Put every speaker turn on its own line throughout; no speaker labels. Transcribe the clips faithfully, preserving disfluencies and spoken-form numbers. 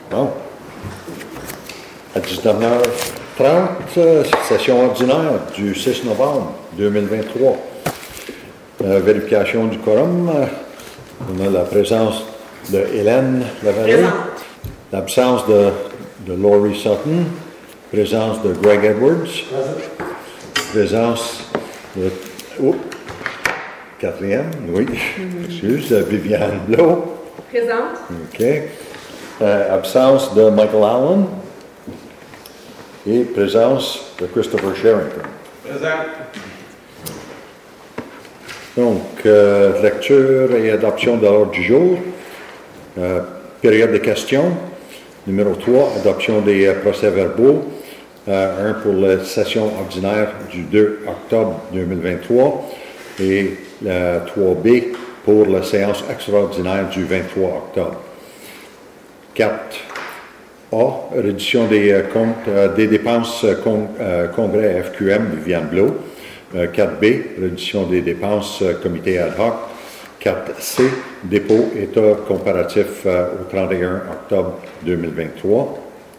Bon. À dix-neuf heures trente, session ordinaire du six novembre deux mille vingt-trois. Euh, vérification du quorum. On a la présence de Hélène Lavallée, l'absence de, de Laurie Sutton, présence de Greg Edwards, présence de oh, quatrième, oui, mm-hmm. excuse, de Viviane Blau.
Présente.
OK. Euh, absence de Michael Allen et présence de Christopher Sherrington.
Présent.
Donc, euh, lecture et adoption de l'ordre du jour. Euh, période de questions. Numéro trois, adoption des euh, procès-verbaux. Euh, un pour la session ordinaire du deux octobre deux mille vingt-trois et la trois B pour la séance extraordinaire du vingt-trois octobre. quatre A, réduction des, euh, comptes, euh, des dépenses euh, con, euh, congrès F Q M Viviane Blau. Euh, quatre B, réduction des dépenses euh, comité ad hoc. quatre C, dépôt état comparatif euh, au trente et un octobre deux mille vingt-trois.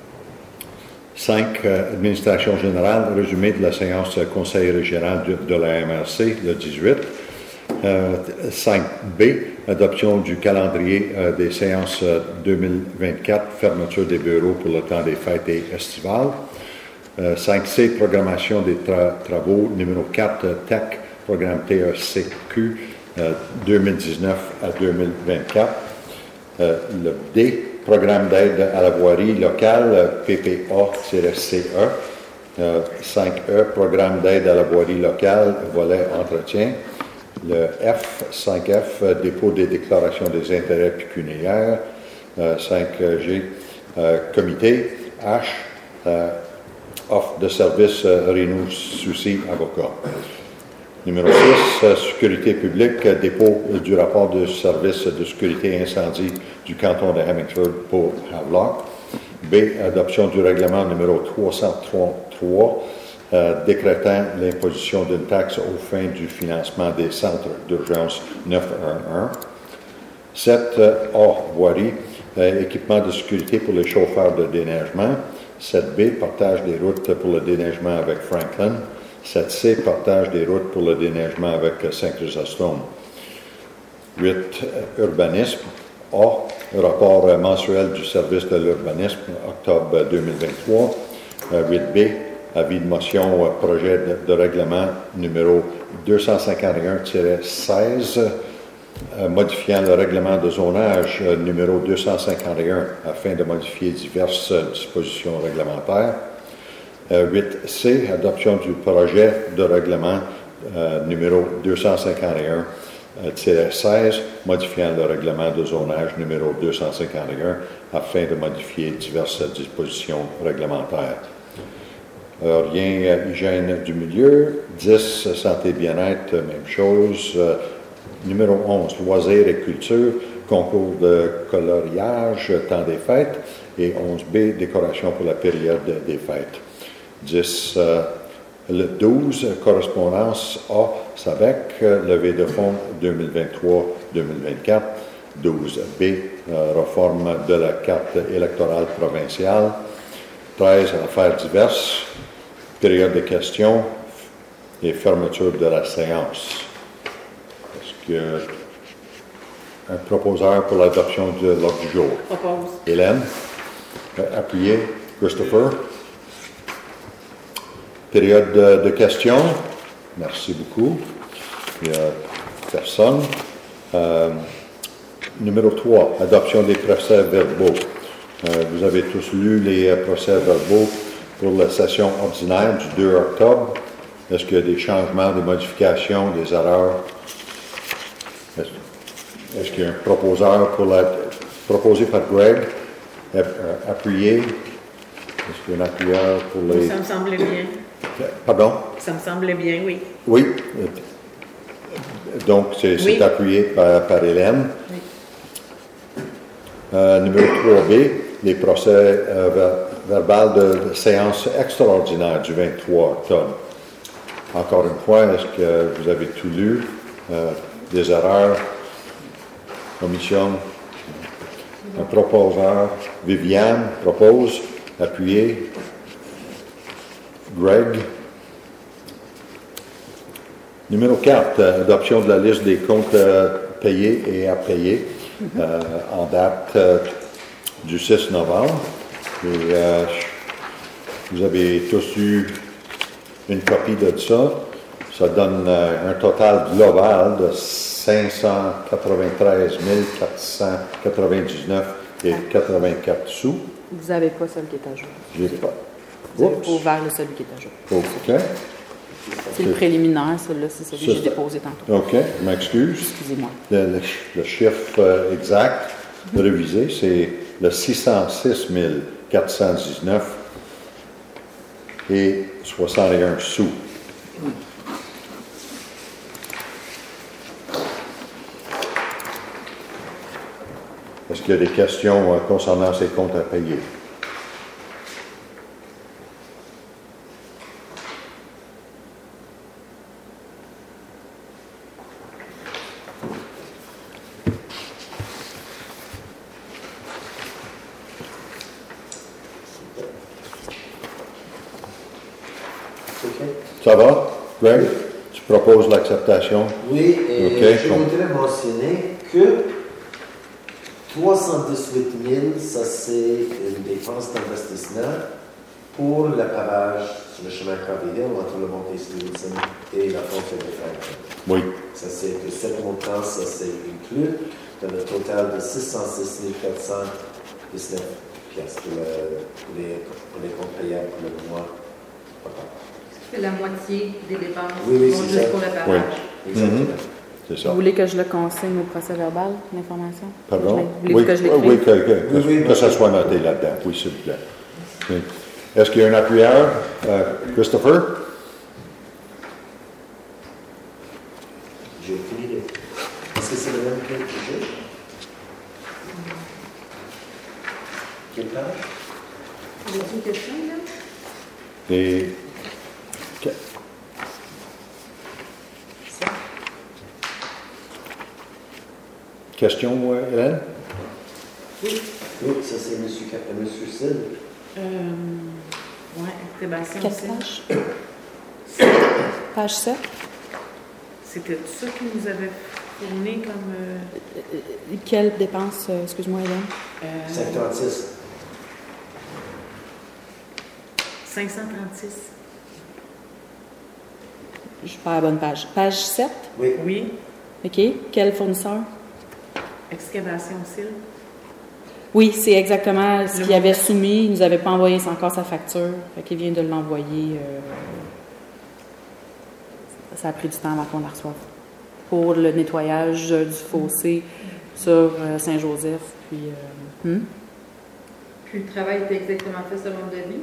cinq. Euh, administration générale, résumé de la séance euh, conseil régional de, de la M R C le dix-huit. Euh, cinq B, adoption du calendrier euh, des séances euh, deux mille vingt-quatre, fermeture des bureaux pour le temps des fêtes et estivales. Euh, cinq C, programmation des tra- travaux. Numéro quatre, euh, T E C, programme T E C Q euh, deux mille dix-neuf à deux mille vingt-quatre. Euh, le D, programme d'aide à la voirie locale, P P A C E. Euh, cinq E, programme d'aide à la voirie locale, volet entretien. Le F, cinq F, euh, dépôt des déclarations des intérêts pécuniaires. Euh, cinq G, euh, comité. H, euh, offre de service euh, Renault Souci Avocat. Numéro six, euh, sécurité publique, euh, dépôt euh, du rapport de service de sécurité incendie du canton de Hemmingford pour Havelock. B, adoption du règlement numéro trois cent trente-trois, euh, décrétant l'imposition d'une taxe aux fins du financement des centres d'urgence neuf un un. sept. Euh, A, voirie, euh, équipement de sécurité pour les chauffeurs de déneigement. sept B, partage des routes pour le déneigement avec Franklin. sept C, partage des routes pour le déneigement avec Saint-Chrysostome. huit. Urbanisme. A, rapport mensuel du service de l'urbanisme, octobre deux mille vingt-trois. huit B, avis de motion, projet de, de règlement numéro deux cent cinquante et un tiret seize, euh, modifiant le règlement de zonage euh, numéro deux cent cinquante et un afin de modifier diverses euh, dispositions réglementaires. Euh, huit C, adoption du projet de règlement euh, numéro deux cent cinquante et un tiret seize, modifiant le règlement de zonage numéro deux cent cinquante et un afin de modifier diverses dispositions réglementaires. Euh, rien, euh, hygiène du milieu. dix, santé bien-être, même chose. Euh, numéro onze, loisirs et culture, concours de coloriage, temps des fêtes. Et onze B, décoration pour la période des fêtes. dix, euh, le douze, correspondance A, S A V E C, levée de fonds deux mille vingt-trois deux mille vingt-quatre. douze B, euh, réforme de la carte électorale provinciale. treize, affaires diverses, période de questions et fermeture de la séance. Est-ce que un proposeur pour l'adoption de l'ordre du jour?
Propose.
Hélène, appuyé. Christopher. Période de, de questions. Merci beaucoup. Il n'y a personne. Euh, numéro trois, adoption des procès-verbaux. Euh, vous avez tous lu les procès-verbaux pour la session ordinaire du deux octobre. Est-ce qu'il y a des changements, des modifications, des erreurs? Est-ce, est-ce qu'il y a un proposeur pour la, proposé par Greg, appuyé? Est-ce qu'il y a un appuyeur pour les...
Ça me semblait bien.
Pardon?
Ça me semblait bien, oui.
Oui. Donc, c'est,
oui.
c'est appuyé par, par Hélène.
Oui.
Euh, numéro trois B, les procès euh, ver, verbal de, de séance extraordinaire du vingt-trois octobre. Encore une fois, est-ce que vous avez tout lu? Euh, des erreurs? Omissions? Un proposeur, Viviane propose, appuyé. Greg. Numéro quatre, euh, adoption de la liste des comptes euh, payés et à payer mm-hmm. euh, en date euh, du six novembre. Et, euh, vous avez tous eu une copie de ça. Ça donne euh, un total global de cinq cent quatre-vingt-treize mille quatre cent quatre-vingt-dix-neuf et quatre-vingt-quatre sous.
Vous n'avez pas celui qui est à jour.
J'ai pas.
Vous n'avez pas ouvert le celui qui est à jour.
OK.
C'est le préliminaire, celui-là, c'est celui que j'ai déposé tantôt.
OK, je m'excuse.
Excusez-moi.
Le, le, le chiffre euh, exact mm-hmm. révisé, c'est le six cent six mille quatre cent dix-neuf et soixante et un sous. Mm. Est-ce qu'il y a des questions euh, concernant ces comptes à payer? Ça va, Greg? Tu proposes l'acceptation?
Oui, et
okay.
je voudrais mentionner que trois cent dix-huit mille, ça c'est une dépense d'investissement pour le pavage sur le chemin Carville entre le Mont-Saint-Wilson et la frontière de Franklin.
Oui.
Ça c'est que sept montants, ça c'est inclus dans le total de six cent six mille quatre cent dix-neuf piastres pour, le, pour, les, pour les comptes payables pour le mois.
C'est la moitié des dépenses
oui, oui,
juste
ça.
pour le pavage.
Oui, exactement.
Mm-hmm. C'est ça.
Vous voulez que je le consigne au procès verbal, l'information?
Pardon?
Vous voulez
oui,
que je l'écrive?
Oui, que, que, que,
oui, oui,
que ça soit noté là-dedans. Oui, s'il vous plaît. Oui. Est-ce qu'il y a un appuyeur? Euh, Christopher?
J'ai aucune idée. Est-ce que c'est le même que j'ai? Quelle page?
Vous avez une question, là?
Et... Okay. Question, euh, Hélène?
Oui. Oui, ça c'est M. Cap- M. Sid.
Euh, oui, Sébastien
Quelle
aussi.
page? Page sept.
C'était ça qui nous avait fourni comme... Euh,
Euh, Quelle dépense, euh, excuse-moi, Hélène?
euh,
cinq cent trente-six.
cinq cent trente-six.
Je suis pas à la bonne page. Page sept?
Oui.
Oui.
OK. Quel fournisseur?
Excavation Cil.
Oui, c'est exactement ce
Le
qu'il avait soumis. Il ne nous avait pas envoyé encore sa facture. Fait qu'il vient de l'envoyer. Euh, ça a pris du temps avant qu'on la reçoive. Pour le nettoyage euh, du fossé sur euh, Saint-Joseph. Puis, euh, hmm?
Puis le travail était exactement fait selon le devis.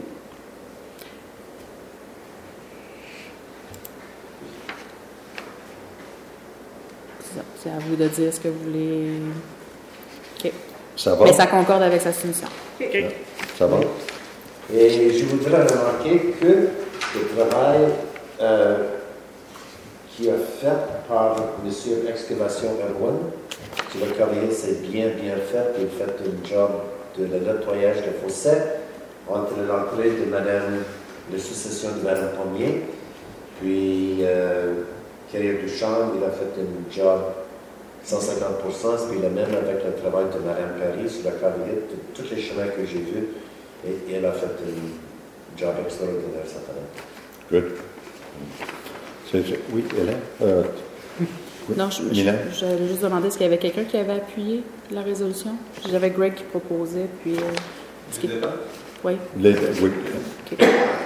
C'est ça. C'est à vous de dire ce que vous voulez. OK.
Ça va?
Mais ça concorde avec sa soumission.
OK.
Ça va?
Et je voudrais remarquer que le travail euh, qui est fait par M. Excavation Erwin sur le carrière, c'est bien, bien fait. Il fait un job de le nettoyage de fossé entre l'entrée de Madame, la succession de Madame Pommier, puis euh, Carrière du Champ, il a fait un job cent cinquante pour cent, puis le même avec le travail de Madame Paris sur la carrière, tous les chemins que j'ai vus, et, et elle a fait un job extraordinaire cette année.
Good. C'est, c'est, oui, Hélène? Euh, oui.
Non, je, je,
Mylène?
j'allais juste demander est-ce qu'il y avait quelqu'un qui avait appuyé la résolution? J'avais Greg qui proposait, puis... Euh, est-ce qu'il... Oui.
Les, oui.
OK.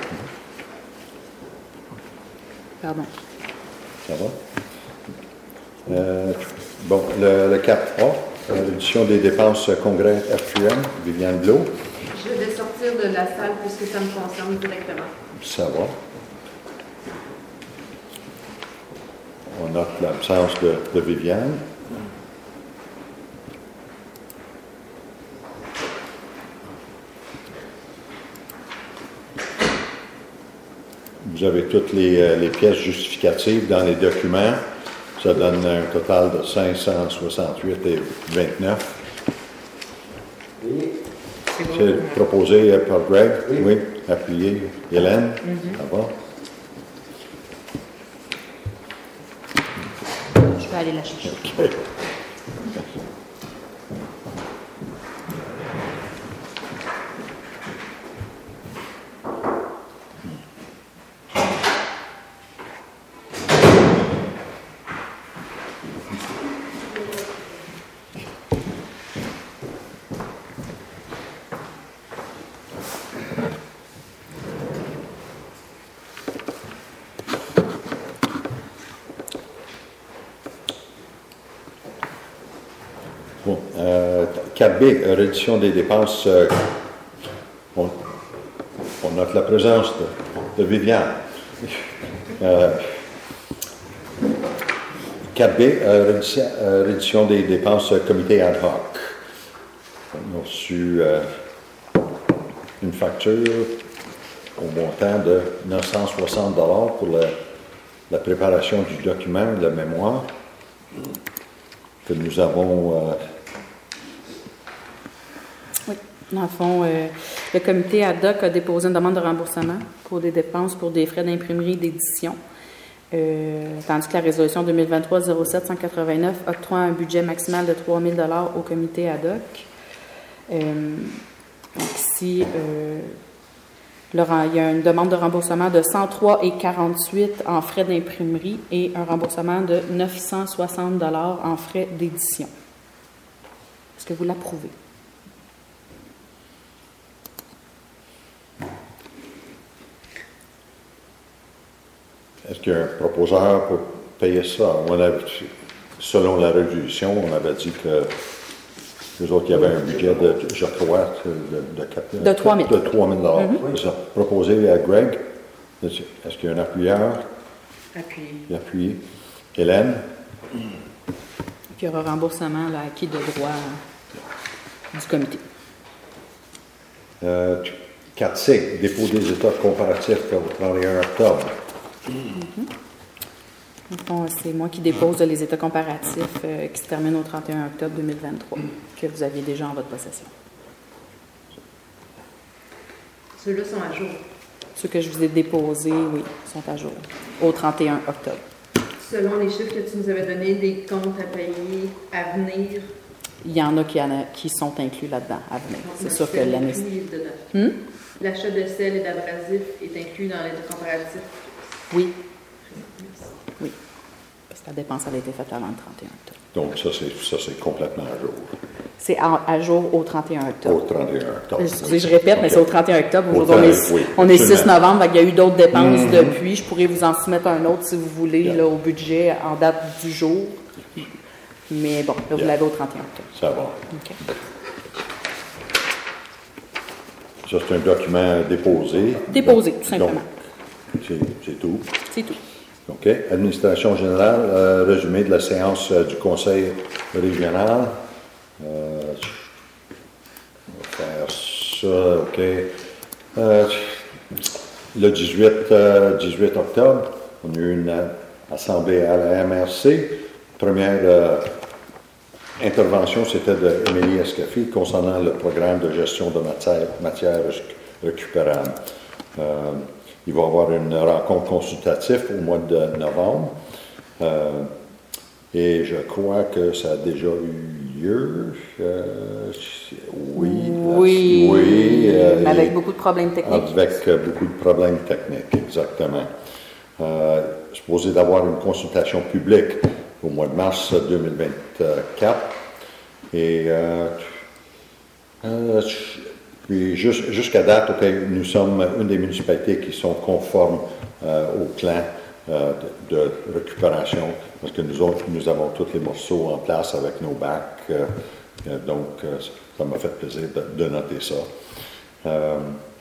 Pardon.
Ça va? Euh, bon, le, le quatre A, l'édition des dépenses congrès F Q M, Viviane Blot.
Je vais sortir de la salle puisque ça me concerne directement.
Ça va. On note l'absence de, de Viviane. Vous avez toutes les, les pièces justificatives dans les documents. Ça donne un total de cinq cent soixante-huit virgule vingt-neuf.
Oui.
C'est bon.
C'est proposé par Greg,
Oui.
oui, appuyé. Hélène,
Mhm.
ça va?
Je vais aller la chercher.
OK. Bon, euh, quatre B, euh, réduction des dépenses. euh, on, on note la présence de, de Viviane. Euh, quatre B, euh, réduction, euh, réduction des dépenses euh, comité ad hoc. On a reçu euh, une facture au montant de neuf cent soixante dollars pour la, la préparation du document, de la mémoire, que nous avons. Euh,
Oui. Dans le fond, euh, le comité ad hoc a déposé une demande de remboursement pour des dépenses pour des frais d'imprimerie et d'édition. Euh, tandis que la résolution deux mille vingt-trois zéro sept cent quatre-vingt-neuf octroie un budget maximal de trois mille dollars au comité ad hoc. Euh, donc ici, euh, le ren- il y a une demande de remboursement de cent trois et quarante-huit en frais d'imprimerie et un remboursement de neuf cent soixante dollars en frais d'édition. Est-ce que vous l'approuvez?
Est-ce qu'il y a un proposeur pour payer ça? On avait, selon la résolution, on avait dit que les autres, il y avait un budget de, je crois, de, de, quatre-
De trois mille.
De trois mille dollars.
Mhm.
C'est ça. Proposé à Greg. Est-ce qu'il y a un appuyeur?
Appuyé.
Il appuie. Hélène?
Puis il y aura remboursement là, acquis de droit euh, du comité.
Euh, quatre C, dépôt des états comparatifs au trente et un octobre.
Au fond, c'est moi qui dépose les états comparatifs euh, qui se terminent au trente et un octobre deux mille vingt-trois, que vous aviez déjà en votre possession.
Ceux-là sont à jour.
Ceux que je vous ai déposés, oui, sont à jour, au trente et un octobre.
Selon les chiffres que tu nous avais donnés, des comptes à payer à venir.
Il y en a qui, en a, qui sont inclus là-dedans, à venir. C'est
Donc,
sûr que
sel
l'année...
inclus dedans.
Hmm?
L'achat de sel et d'abrasif est inclus dans l'état comparatif.
Oui,
Merci.
oui. Parce que la dépense elle a été faite avant le trente et un octobre.
Donc, ça, c'est, ça, c'est complètement à jour.
C'est à, à jour au trente et un
Au
octobre.
trente et un octobre.
Excusez, je répète, mais
Ok.
c'est au trente et un octobre.
Au
Aujourd'hui, on est,
trente, oui,
on est six
absolument.
novembre, donc il y a eu d'autres dépenses
Mhm.
depuis. Je pourrais vous en soumettre un autre si vous voulez,
Yeah.
là, au budget en date du jour. Mais bon, là, vous
Yeah.
l'avez au trente et un octobre.
Ça va.
OK.
Ça, c'est un document déposé.
Déposé, tout simplement.
Donc, c'est, c'est tout.
C'est tout.
OK. Administration générale, euh, résumé de la séance euh, du Conseil régional. Euh, on va faire ça, OK. Euh, le dix-huit, euh, dix-huit octobre, on a eu une euh, assemblée à la M R C. Première euh, intervention, c'était de Émilie Escaffi concernant le programme de gestion de matière, matière récupérable. Euh, il va y avoir une rencontre consultative au mois de novembre. Euh, et je crois que ça a déjà eu lieu. Euh, oui.
Oui,
oui euh,
mais avec
et-
beaucoup de problèmes techniques.
avec euh, beaucoup de problèmes techniques, exactement. Euh, supposé d'avoir une consultation publique au mois de mars deux mille vingt-quatre. Et euh, euh, puis jus- jusqu'à date, ok, nous sommes une des municipalités qui sont conformes euh, au plan euh, de, de récupération, parce que nous autres, nous avons tous les morceaux en place avec nos bacs. euh, euh, donc, euh, ça m'a fait plaisir de, de noter ça. Euh,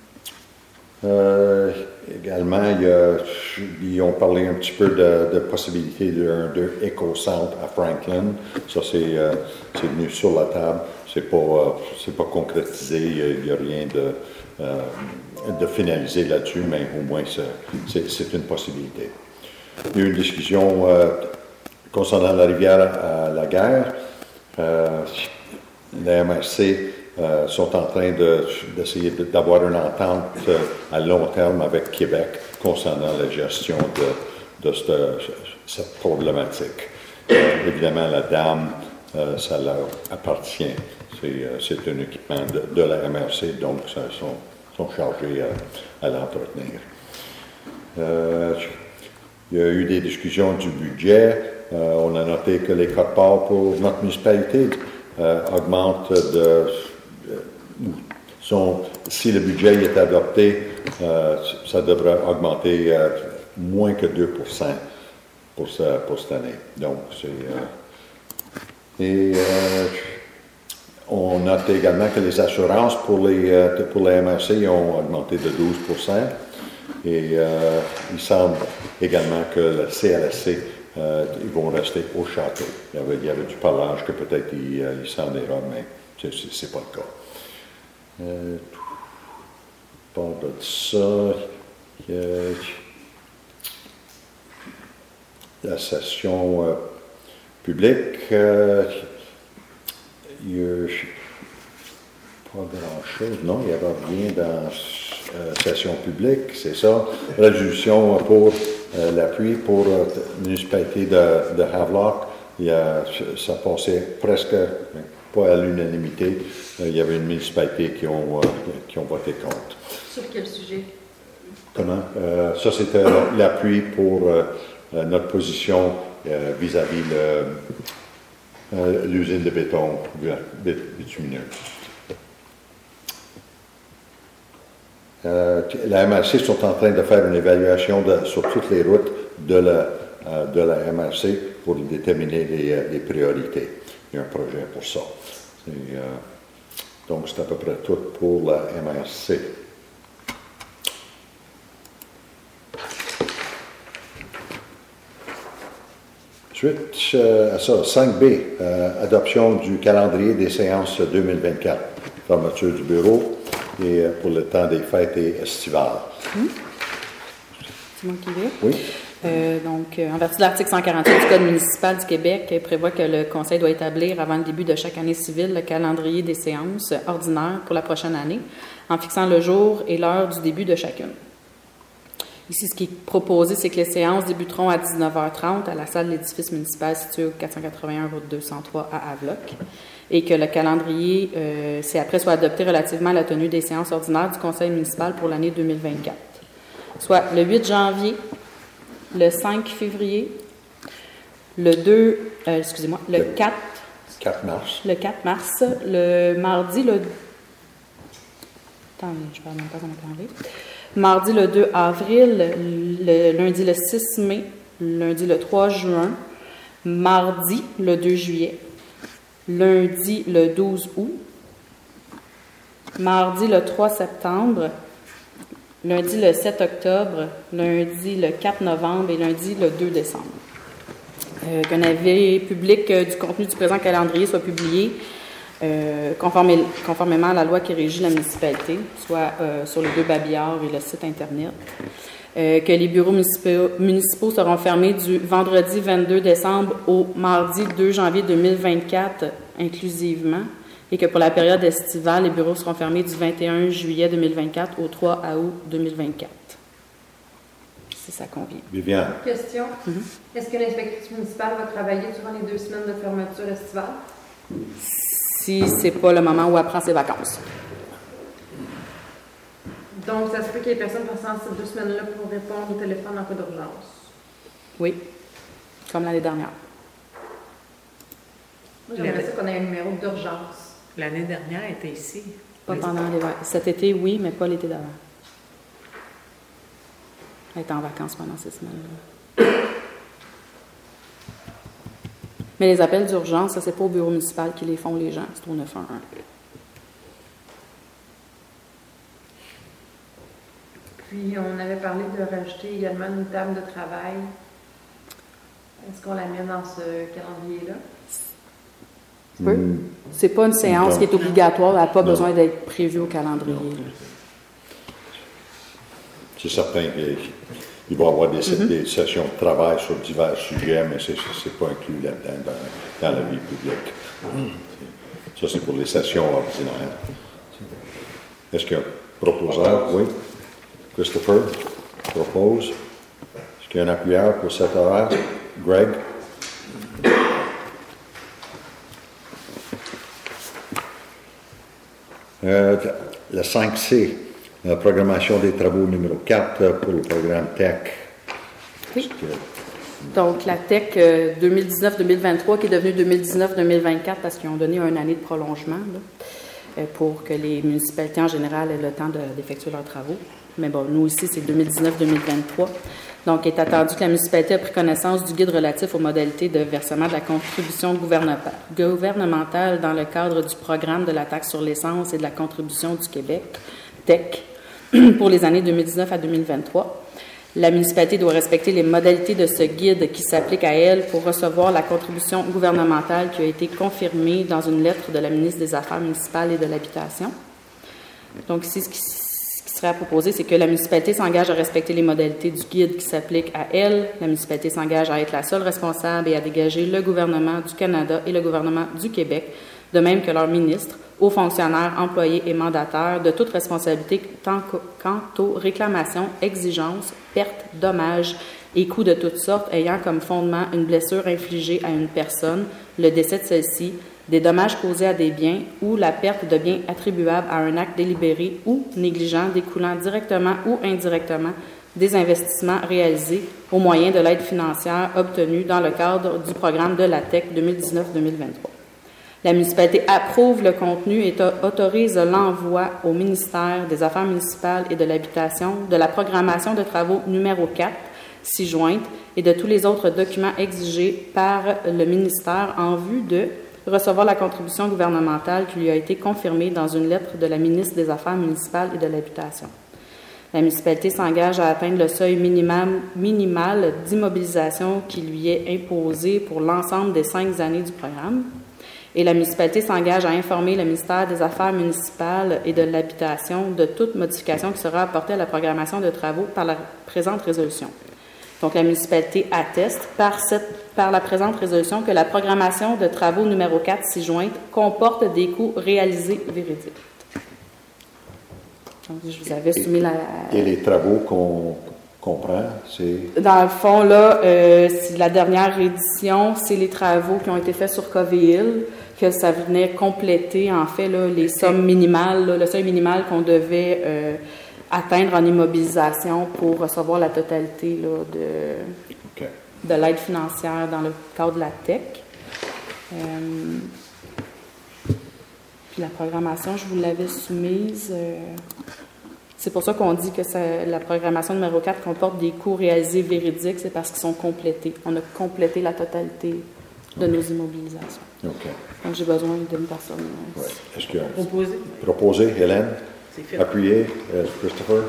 euh, également, il y a, ils ont parlé un petit peu de, de possibilité d'un de éco-centre à Franklin. Ça, c'est, euh, c'est venu sur la table. C'est pas, euh, c'est pas concrétisé. Il n'y a, a rien de, euh, de finalisé là-dessus, mais au moins, c'est, c'est, c'est une possibilité. Il y a eu une discussion euh, concernant la rivière à la guerre. Euh, la M R C euh, sont en train de, d'essayer de, d'avoir une entente euh, à long terme avec Québec concernant la gestion de, de cette, cette problématique. Euh, évidemment, la dame, euh, ça leur appartient. C'est, euh, c'est un équipement de, de la M R C, donc ça sont, sont chargés à, à l'entretenir. Euh, il y a eu des discussions du budget. Euh, on a noté que les quotes-parts pour notre municipalité euh, augmentent de... de sont, si le budget est adopté, euh, ça devrait augmenter euh, moins que deux pour cent pour, ce, pour cette année. Donc, c'est... Euh, et euh, on note également que les assurances pour les, euh, pour les M R C ont augmenté de douze pour cent. Et euh, il semble également que le C L S C, euh, ils vont rester au château. Il y avait, il y avait du parlage que peut-être il, il s'en ira, mais c'est, c'est, c'est pas le cas. Euh, pas de ça. Il y a la session euh, publique. Euh, il y a pas grand-chose. Non, il n'y avait rien dans euh, session publique, c'est ça. Résolution pour euh, l'appui pour la euh, municipalité de, de Havelock. Il y a, ça passait presque, pas à l'unanimité. Euh, il y avait une municipalité qui ont, euh, qui ont voté contre.
Sur quel sujet?
Comment? Euh, ça, c'était l'appui pour euh, notre position euh, vis-à-vis le, euh, l'usine de béton bitumineux. Euh, la M R C sont en train de faire une évaluation de, sur toutes les routes de la, euh, de la M R C pour déterminer les, euh, les priorités. Il y a un projet pour ça. Et, euh, donc, c'est à peu près tout pour la M R C. Suite euh, à ça, cinq B, euh, adoption du calendrier des séances deux mille vingt-quatre, fermeture du bureau et euh, pour le temps des fêtes et estivales.
Mmh. C'est moi qui vais.
Oui.
Euh, donc, euh, en vertu de l'article cent quarante-huit du Code municipal du Québec, euh, prévoit que le Conseil doit établir avant le début de chaque année civile le calendrier des séances ordinaires pour la prochaine année, en fixant le jour et l'heure du début de chacune. Ici, ce qui est proposé, c'est que les séances débuteront à dix-neuf heures trente à la salle de l'édifice municipal situé au quatre cent quatre-vingt-un route deux cent trois à Havelock, et que le calendrier, euh, c'est après, soit adopté relativement à la tenue des séances ordinaires du Conseil municipal pour l'année deux mille vingt-quatre, soit le huit janvier, le cinq février, le deux, euh, excusez-moi, le quatre,
quatre mars.
Le quatre mars, le mardi, le... Attendez, je ne parle même pas comment parler. Mardi le deux avril, le lundi le six mai, lundi le trois juin, mardi le deux juillet, lundi le douze août, mardi le trois septembre, lundi le sept octobre, lundi le quatre novembre et lundi le deux décembre. Euh, qu'un avis public euh, du contenu du présent calendrier soit publié euh, conformé, conformément à la loi qui régit la municipalité, soit euh, sur les deux babillards et le site Internet. Euh, que les bureaux municipaux, municipaux seront fermés du vendredi vingt-deux décembre au mardi deux janvier deux mille vingt-quatre inclusivement, et que pour la période estivale, les bureaux seront fermés du vingt et un juillet deux mille vingt-quatre au trois août deux mille vingt-quatre. Si ça convient.
Viviane.
Question.
Mm-hmm.
Est-ce que l'inspectrice municipale va travailler durant les deux semaines de fermeture estivale?
Si c'est pas le moment où elle prend ses vacances.
Donc, ça se peut qu'il y ait personne passant ces deux semaines-là pour répondre au téléphone en cas d'urgence?
Oui, comme l'année dernière.
Moi, j'aimerais ça qu'on ait un numéro d'urgence.
L'année dernière, elle était ici.
Pas pendant les vacances. Cet été, oui, mais pas l'été d'avant. Elle est en vacances pendant ces semaines-là. Mais les appels d'urgence, ça, c'est pas au bureau municipal qui les font, les gens. C'est au neuf un un.
Puis, on avait parlé de rajouter également une table de travail. Est-ce qu'on la met dans ce calendrier-là?
Oui.
Mm.
C'est pas une séance
Non.
qui est obligatoire. Elle n'a pas
Non.
besoin d'être prévue au calendrier.
C'est certain qu'il va y avoir des, mm-hmm. des sessions de travail sur divers sujets, mais ce n'est pas inclus là-dedans dans, dans la vie publique. Mm. Ça, c'est pour les sessions ordinaires. Est-ce qu'il y a un proposeur? Oui. Christopher propose. Est-ce qu'il y a un appuyeur pour cet horaire? Greg? Euh, le cinq C, la programmation des travaux numéro quatre pour le programme T E C.
Oui. Donc, la T E C euh, deux mille dix-neuf deux mille vingt-trois qui est devenue deux mille dix-neuf deux mille vingt-quatre parce qu'ils ont donné une année de prolongement là, euh, pour que les municipalités en général aient le temps de, d'effectuer leurs travaux. Mais bon, nous ici, c'est deux mille dix-neuf deux mille vingt-trois. Donc, il est attendu que la municipalité ait pris connaissance du guide relatif aux modalités de versement de la contribution gouvernementale dans le cadre du programme de la taxe sur l'essence et de la contribution du Québec, T E C, pour les années deux mille dix-neuf à deux mille vingt-trois. La municipalité doit respecter les modalités de ce guide qui s'applique à elle pour recevoir la contribution gouvernementale qui a été confirmée dans une lettre de la ministre des Affaires municipales et de l'Habitation. Donc, ici, ce qui à proposer, c'est que la municipalité s'engage à respecter les modalités du guide qui s'appliquent à elle. La municipalité s'engage à être la seule responsable et à dégager le gouvernement du Canada et le gouvernement du Québec, de même que leurs ministres, hauts fonctionnaires, employés et mandataires, de toute responsabilité quant aux réclamations, exigences, pertes, dommages et coûts de toutes sortes ayant comme fondement une blessure infligée à une personne, le décès de celle-ci, des dommages causés à des biens ou la perte de biens attribuables à un acte délibéré ou négligent découlant directement ou indirectement des investissements réalisés au moyen de l'aide financière obtenue dans le cadre du programme de la T E C deux mille dix-neuf deux mille vingt-trois. La municipalité approuve le contenu et autorise l'envoi au ministère des Affaires municipales et de l'Habitation de la programmation de travaux numéro quatre, ci-jointe, et de tous les autres documents exigés par le ministère en vue de recevoir la contribution gouvernementale qui lui a été confirmée dans une lettre de la ministre des Affaires municipales et de l'Habitation. La municipalité s'engage à atteindre le seuil minimal, minimal d'immobilisation qui lui est imposé pour l'ensemble des cinq années du programme. Et la municipalité s'engage à informer le ministère des Affaires municipales et de l'Habitation de toute modification qui sera apportée à la programmation de travaux par la présente résolution. Donc, la municipalité atteste par, cette, par la présente résolution que la programmation de travaux numéro quatre ci-jointe comporte des coûts réalisés véridiques. Donc, je vous avais soumis la...
Et les travaux qu'on comprend, c'est...
Dans le fond, là, euh, c'est la dernière édition, c'est les travaux qui ont été faits sur Covey-Hill, que ça venait compléter, en fait, là, les sommes minimales, là, le seuil minimal qu'on devait... Euh, atteindre en immobilisation pour recevoir la totalité là, de,
okay.
de l'aide financière dans le cadre de la T E C. Euh, puis la programmation, je vous l'avais soumise. Euh, c'est pour ça qu'on dit que ça, la programmation numéro quatre comporte des coûts réalisés véridiques, c'est parce qu'ils sont complétés. On a complété la totalité de okay. nos immobilisations.
Okay.
Donc j'ai besoin d'une personne.
Ouais. Est-ce que
proposé,
proposé Hélène?
Appuyé,
euh, Christopher.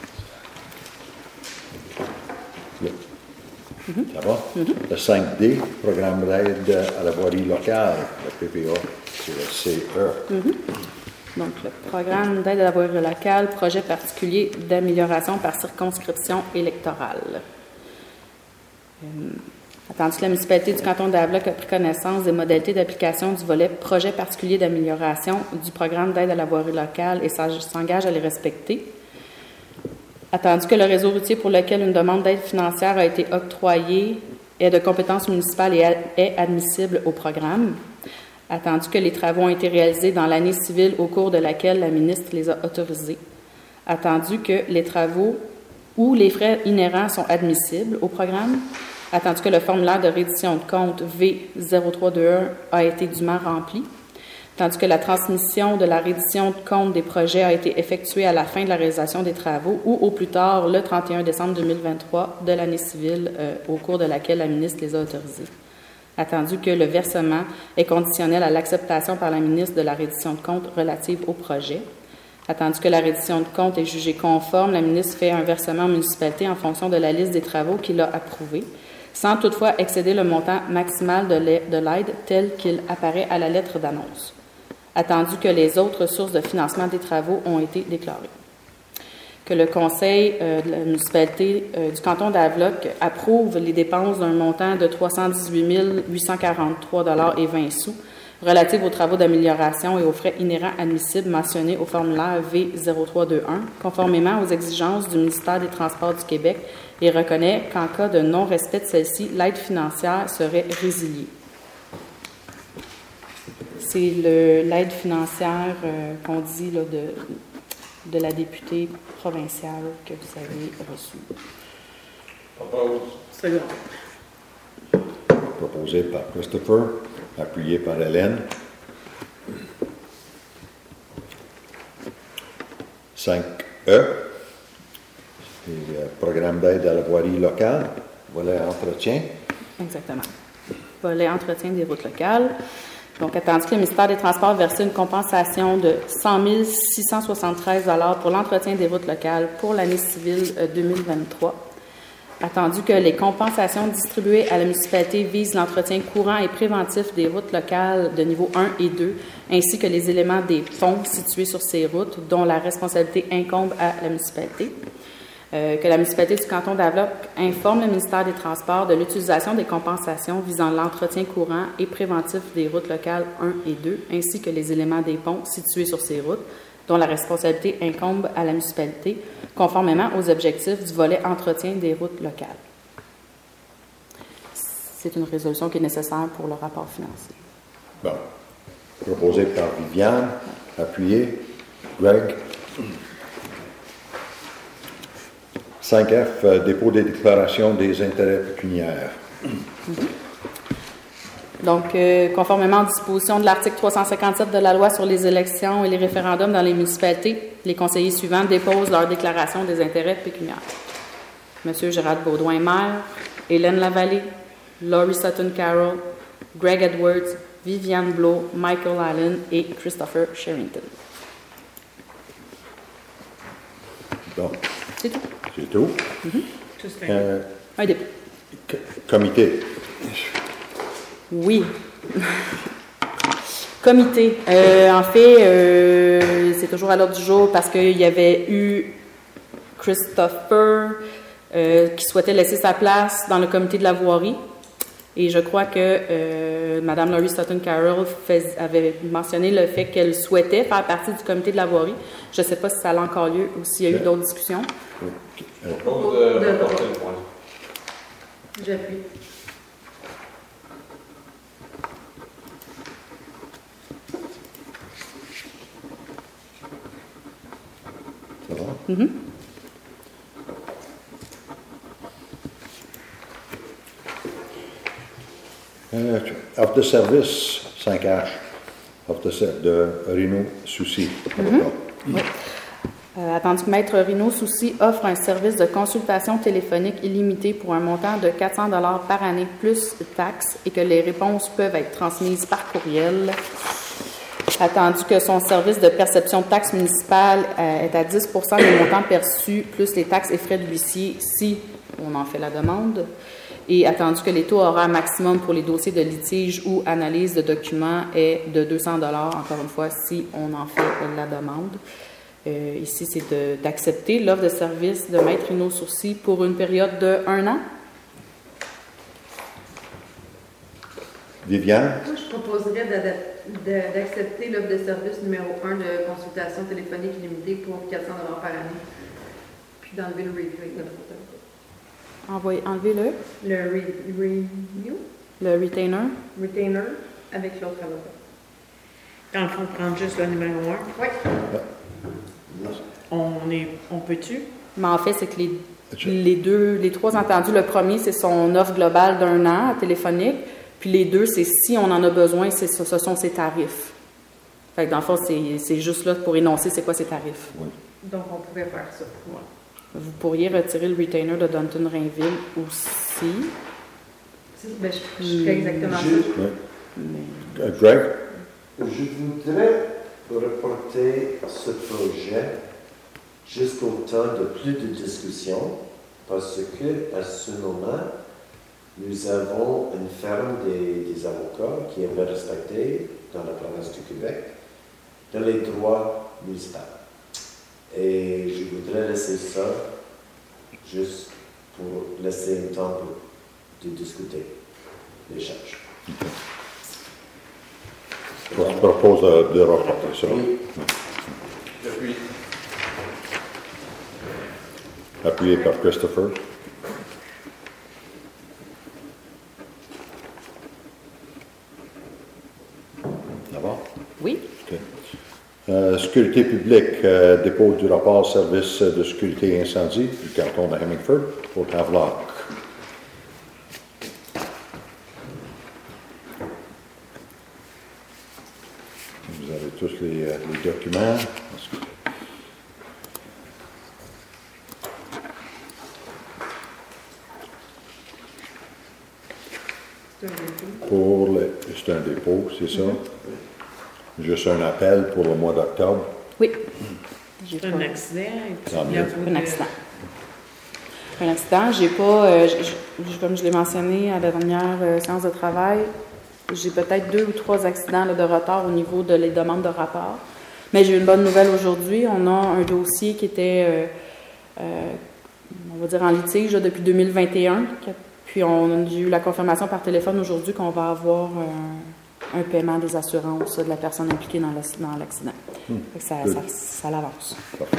Yeah. Mm-hmm. Ça va? Mm-hmm. Le cinq D, programme d'aide à la voirie locale, le P P A, c'est le C E.
Mm-hmm. Donc, le programme d'aide à la voirie locale, projet particulier d'amélioration par circonscription électorale. Euh, Attendu que la municipalité du canton d'Avloc a pris connaissance des modalités d'application du volet projet particulier d'amélioration du programme d'aide à la voirie locale et s'engage à les respecter. Attendu que le réseau routier pour lequel une demande d'aide financière a été octroyée est de compétence municipale et est admissible au programme. Attendu que les travaux ont été réalisés dans l'année civile au cours de laquelle la ministre les a autorisés. Attendu que les travaux ou les frais inhérents sont admissibles au programme. Attendu que le formulaire de reddition de compte V zéro trois deux un a été dûment rempli, tandis que la transmission de la reddition de compte des projets a été effectuée à la fin de la réalisation des travaux ou au plus tard le trente et un décembre deux mille vingt-trois de l'année civile euh, au cours de laquelle la ministre les a autorisés. Attendu que le versement est conditionnel à l'acceptation par la ministre de la reddition de compte relative au projet. Attendu que la reddition de compte est jugée conforme, la ministre fait un versement aux municipalités en fonction de la liste des travaux qu'il a approuvés, sans toutefois excéder le montant maximal de l'aide tel qu'il apparaît à la lettre d'annonce, attendu que les autres sources de financement des travaux ont été déclarées. Que le conseil euh, de la municipalité euh, du canton d'Avloc approuve les dépenses d'un montant de trois cent dix-huit mille huit cent quarante-trois dollars et vingt sous relative aux travaux d'amélioration et aux frais inhérents admissibles mentionnés au formulaire V zéro trois deux un, conformément aux exigences du ministère des Transports du Québec, et reconnaît qu'en cas de non-respect de celle-ci, l'aide financière serait résiliée. C'est le- l'aide financière euh, qu'on dit là, de, de la députée provinciale que vous avez reçue.
Second.
Proposé par Christopher, appuyé par Hélène. cinq E, c'est le programme d'aide à la voirie locale, volet entretien.
Exactement. Volet entretien des routes locales. Donc, attendu que le ministère des Transports versait une compensation de cent mille six cent soixante-treize dollars pour l'entretien des routes locales pour l'année civile euh, deux mille vingt-trois. Attendu que les compensations distribuées à la municipalité visent l'entretien courant et préventif des routes locales de niveau un et deux, ainsi que les éléments des ponts situés sur ces routes, dont la responsabilité incombe à la municipalité. Euh, que la municipalité du canton d'Avloc informe le ministère des Transports de l'utilisation des compensations visant l'entretien courant et préventif des routes locales un et deux, ainsi que les éléments des ponts situés sur ces routes, dont la responsabilité incombe à la municipalité, conformément aux objectifs du volet entretien des routes locales. C'est une résolution qui est nécessaire pour le rapport financier.
Bon. Proposé par Viviane, appuyé. Greg. cinq F, euh, dépôt des déclarations des intérêts pécuniaires.
Donc, euh, conformément aux dispositions de l'article trois cent cinquante-sept de la loi sur les élections et les référendums dans les municipalités, les conseillers suivants déposent leur déclaration des intérêts pécuniaires. Monsieur Gérald Baudouin, maire, Hélène Lavallée, Laurie Sutton Carroll, Greg Edwards, Viviane Blow, Michael Allen et Christopher Sherrington.
Bon,
C'est tout.
c'est tout.
Tout c'est
Euh,
Un dépôt.
c- comité.
Oui. Comité. Euh, en fait, euh, c'est toujours à l'ordre du jour parce qu'il y avait eu Christopher euh, qui souhaitait laisser sa place dans le comité de la voirie. Et je crois que euh, Mme Laurie Sutton Carroll fais- avait mentionné le fait qu'elle souhaitait faire partie du comité de la voirie. Je ne sais pas si ça a encore lieu ou s'il y a eu d'autres discussions.
Je propose de reporter le point.
J'appuie.
Ça va?
Mhm.
Euh, offre de service, cinq H. Offre de, ser- de Rino Soucy.
Oui. Euh, attendu que Maître Rino Soucy offre un service de consultation téléphonique illimité pour un montant de quatre cents dollars par année plus taxes et que les réponses peuvent être transmises par courriel. Attendu que son service de perception de taxes municipales euh, est à dix pour cent des montants perçus plus les taxes et frais de l'huissier si on en fait la demande. Et attendu que les taux horaires maximum pour les dossiers de litige ou analyse de documents est de deux cents dollars, encore une fois, si on en fait la demande. Euh, ici, c'est de- d'accepter l'offre de service de Maître Rino Soucy pour une période de un an.
Viviane,
Moi, je proposerais d'adap- de- d'accepter l'offre de service numéro un de consultation téléphonique illimitée pour quatre cents dollars par année. Puis d'enlever le review.
Envoyez, enlevez-le,
Le re- review,
le retainer.
retainer, avec l'autre avocat.
Dans le fond, prendre juste le numéro un.
Oui.
On est, on peut-tu?
Mais en fait, c'est que les,
Je-
les deux, les trois entendus, le premier, c'est son offre globale d'un an téléphonique. Puis les deux, c'est si on en a besoin, c'est, ce ce sont ses tarifs. Fait que dans le fond, c'est, c'est juste là pour énoncer c'est quoi ses tarifs.
Donc, on pouvait faire ça.
Ouais.
Vous pourriez retirer le retainer de Dunton Rainville aussi.
C'est- Ben, je, je ferais exactement
Je-
ça.
oui.
Mais
Euh, Greg,
Je voudrais reporter ce projet jusqu'au temps de plus de discussion parce que à ce moment, nous avons une ferme des, des avocats qui est bien respectée dans la province du Québec dans les droits municipaux. Et je voudrais laisser ça juste pour laisser un temps pour- de discuter l'échange.
Je propose de, de reporter ça.
Oui.
J'appuie.
Appuyé par Christopher. D'abord?
Oui.
OK. Euh, sécurité publique, euh, dépôt du rapport service de sécurité et incendie du canton de Hemingford au Tavloc. Vous avez tous les, euh, les documents.
C'est un dépôt.
Pour le, c'est un dépôt, c'est ça? Juste un appel pour le mois d'octobre.
Oui. J'ai
C'est
pas-
un accident. Et puis
Tant
il y a
mieux.
beaucoup
Un
de-
accident. Un accident, j'ai pas, euh, je- je- comme je l'ai mentionné à la dernière euh, séance de travail, j'ai peut-être deux ou trois accidents là, de retard au niveau de les demandes de rapport. Mais j'ai une bonne nouvelle aujourd'hui. On a un dossier qui était, euh, euh, on va dire, en litige là, depuis deux mille vingt et un. Puis on a eu la confirmation par téléphone aujourd'hui qu'on va avoir un, un paiement des assurances de la personne impliquée dans l'ac- dans l'accident. Fait que Ça,
Good.
ça, ça l'avance.
Parfait.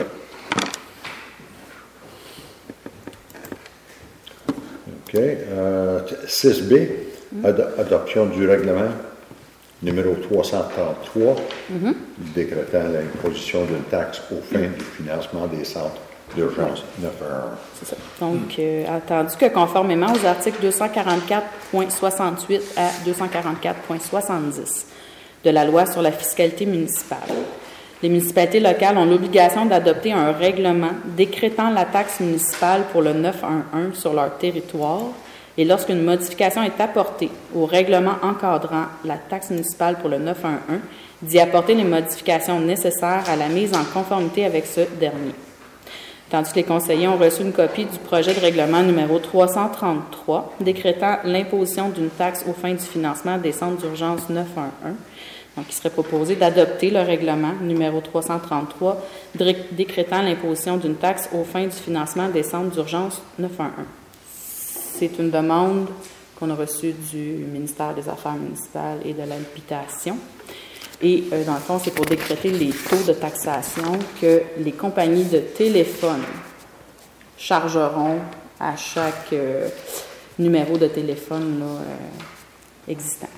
OK. Euh, six B, ado- adoption du règlement numéro trois cent trente-trois, décrétant l'imposition d'une taxe aux fins du financement des centres d'urgence neuf un un.
C'est ça. Donc, euh, attendu que conformément aux articles deux cent quarante-quatre point soixante-huit à deux cent quarante-quatre point soixante-dix de la loi sur la fiscalité municipale, les municipalités locales ont l'obligation d'adopter un règlement décrétant la taxe municipale pour le neuf un un sur leur territoire et lorsqu'une modification est apportée au règlement encadrant la taxe municipale pour le neuf un un, d'y apporter les modifications nécessaires à la mise en conformité avec ce dernier. Tandis que les conseillers ont reçu une copie du projet de règlement numéro trois cent trente-trois décrétant l'imposition d'une taxe aux fins du financement des centres d'urgence neuf un un. Donc, il serait proposé d'adopter le règlement numéro trois cent trente-trois dré- décrétant l'imposition d'une taxe aux fins du financement des centres d'urgence neuf un un. C'est une demande qu'on a reçue du ministère des Affaires municipales et de l'habitation. Et euh, dans le fond, c'est pour décréter les taux de taxation que les compagnies de téléphone chargeront à chaque euh, numéro de téléphone là, euh, existant.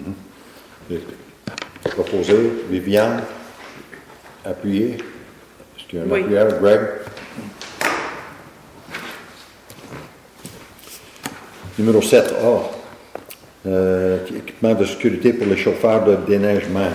Proposé, Viviane, appuyé. Est-ce qu'il y a un
Oui.
appuyeur? Greg? Numéro sept A, euh, équipement de sécurité pour les chauffeurs de déneigement.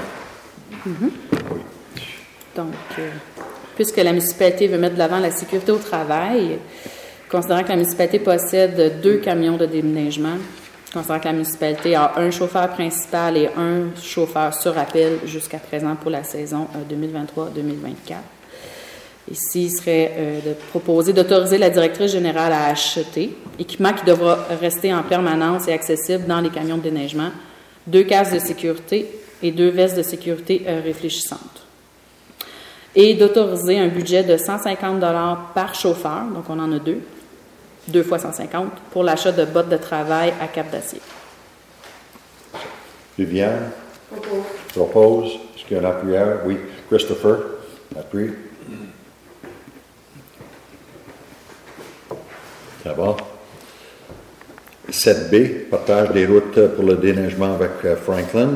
Donc, euh, puisque la municipalité veut mettre de l'avant la sécurité au travail, considérant que la municipalité possède deux camions de déneigement, considérant que la municipalité a un chauffeur principal et un chauffeur sur appel jusqu'à présent pour la saison euh, deux mille vingt-trois deux mille vingt-quatre. Ici, il serait euh, de proposer d'autoriser la directrice générale à acheter, équipement qui devra rester en permanence et accessible dans les camions de déneigement, deux casques de sécurité et deux vestes de sécurité euh, réfléchissantes. Et d'autoriser un budget de cent cinquante dollars par chauffeur, donc on en a deux, deux fois cent cinquante, pour l'achat de bottes de travail à cap d'acier.
Viviane
Propos.
propose. Est-ce qu'il y a un appuyeur? Oui. Christopher, appuie. D'abord. sept B, partage des routes pour le déneigement avec euh, Franklin.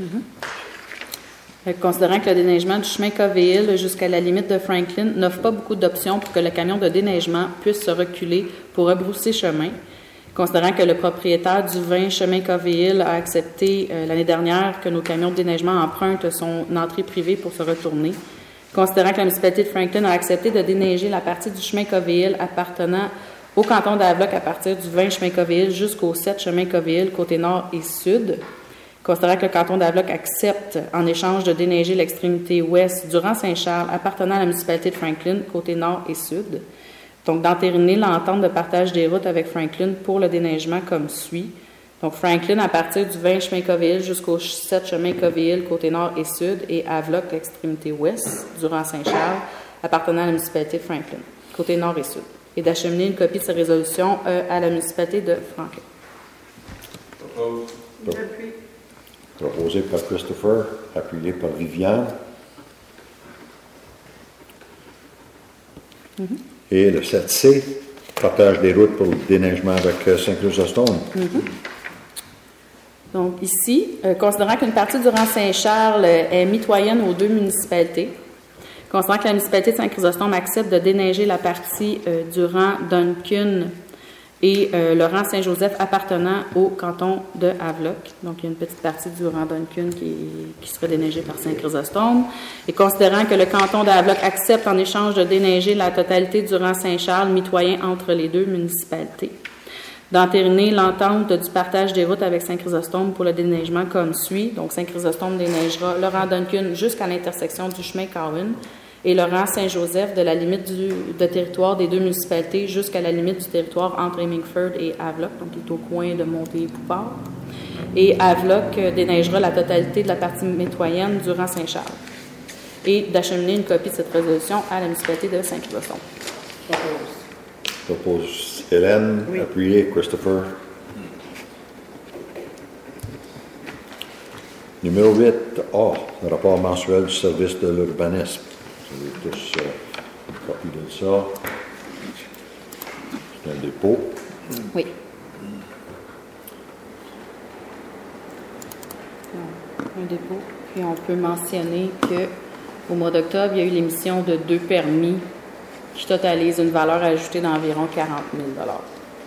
Fait que considérant que le déneigement du chemin Covey-Hill jusqu'à la limite de Franklin n'offre pas beaucoup d'options pour que le camion de déneigement puisse se reculer pour rebrousser chemin, considérant que le propriétaire du vingt chemin Covey-Hill a accepté euh, l'année dernière que nos camions de déneigement empruntent son entrée privée pour se retourner, considérant que la municipalité de Franklin a accepté de déneiger la partie du chemin Covey-Hill appartenant au canton d'Havelock à partir du vingt chemin Covey-Hill jusqu'au sept chemin Covey-Hill côté nord et sud, considérant que le canton d'Havelock accepte en échange de déneiger l'extrémité ouest du rang Saint-Charles appartenant à la municipalité de Franklin côté nord et sud, donc d'entériner l'entente de partage des routes avec Franklin pour le déneigement comme suit. Donc Franklin à partir du vingt chemin Covey-Hill jusqu'au sept chemin Covey-Hill côté nord et sud et Havelock l'extrémité ouest du rang Saint-Charles appartenant à la municipalité de Franklin côté nord et sud, et d'acheminer une copie de ces résolutions euh, à la municipalité de Franklin.
Propose.
J'appuie.
proposé par Christopher, appuyé par Viviane. Mm-hmm. Et le sept C, partage des routes pour le déneigement avec Saint-Chrysostome.
Mm-hmm. Donc ici, euh, considérant qu'une partie du rang Saint-Charles est mitoyenne aux deux municipalités, considérant que la municipalité de Saint-Chrysostome accepte de déneiger la partie euh, du rang Duncan et euh, le rang Saint-Joseph appartenant au canton de Havelock. Donc, il y a une petite partie du rang Duncan qui, qui serait déneigée par Saint-Chrysostome. Et considérant que le canton de Havelock accepte en échange de déneiger la totalité du rang Saint-Charles, mitoyen entre les deux municipalités, d'entériner l'entente du partage des routes avec Saint-Chrysostome pour le déneigement comme suit. Donc, Saint-Chrysostome déneigera le rang Duncan jusqu'à l'intersection du chemin Cowan et le rang Saint-Joseph de la limite du de territoire des deux municipalités jusqu'à la limite du territoire entre Hemingford et Havelock, donc il est au coin de Monté-Poupart. Et Havelock déneigera la totalité de la partie mitoyenne du rang Saint-Charles. Et d'acheminer une copie de cette résolution à la municipalité de Saint-Chrysostome.
Propose Hélène, oui. Appuyé Christopher. Numéro huit A, le rapport mensuel du service de l'urbanisme. Vous avez tous euh, une copie de ça. C'est un dépôt.
Oui. Un dépôt. Puis on peut mentionner qu'au mois d'octobre, il y a eu l'émission de deux permis qui totalisent une valeur ajoutée d'environ quarante mille dollars.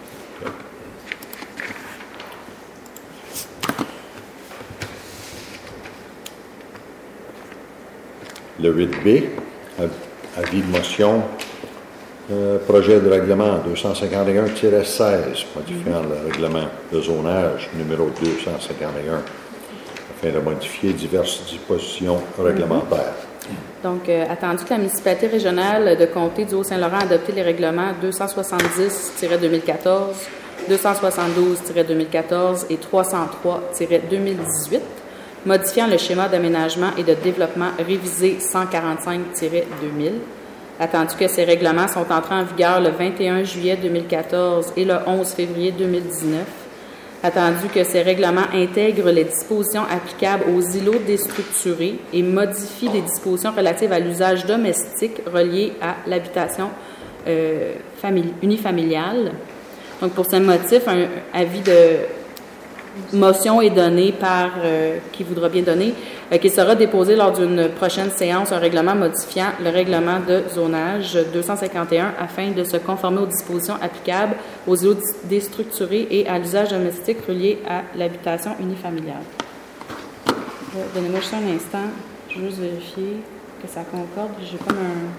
Le huit B, avis de motion, euh, projet de règlement deux cent cinquante et un tiret seize, modifiant mm-hmm. le règlement de zonage numéro deux cent cinquante et un, afin de modifier diverses dispositions réglementaires.
Mm-hmm. Donc, euh, attendu que la municipalité régionale de comté du Haut-Saint-Laurent a adopté les règlements deux cent soixante-dix tiret deux mille quatorze, deux cent soixante-douze tiret deux mille quatorze et trois cent trois tiret deux mille dix-huit, modifiant le schéma d'aménagement et de développement révisé cent quarante-cinq tiret deux mille, attendu que ces règlements sont entrés en vigueur le vingt et un juillet deux mille quatorze et le onze février deux mille dix-neuf, attendu que ces règlements intègrent les dispositions applicables aux îlots déstructurés et modifient les dispositions relatives à l'usage domestique relié à l'habitation euh, unifamiliale. Donc, pour ce motif, un avis de motion est donné par, euh, qui voudra bien donner, euh, qu'il sera déposé lors d'une prochaine séance un règlement modifiant le règlement de zonage deux cent cinquante et un afin de se conformer aux dispositions applicables aux îlots déstructurés et à l'usage domestique relié à l'habitation unifamiliale. Euh, Donnez-moi juste un instant, je veux juste vérifier que ça concorde. J'ai comme un...